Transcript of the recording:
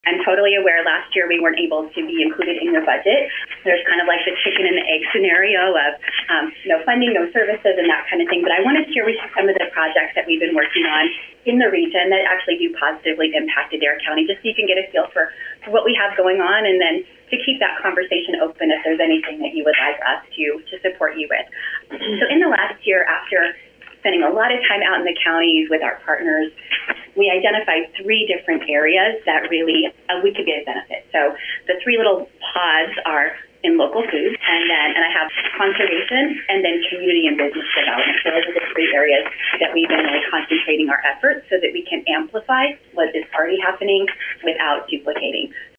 I'm totally aware last year we weren't able to be included in your budget. There's kind of like the chicken and the egg scenario of no funding, no services, and that kind of thing. But I want to share with you some of the projects that we've been working on in the region that actually do positively impact Adair County, just so you can get a feel for what we have going on, and then to keep that conversation open if there's anything that you would like us to support you with. So in the last year, after spending a lot of time out in the counties with our partners, we identified 3 different areas that really we could get a benefit. So the 3 little pods are in local food, and I have conservation, and then community and business development. So those are the 3 areas that we've been really concentrating our efforts so that we can amplify what is already happening without duplicating.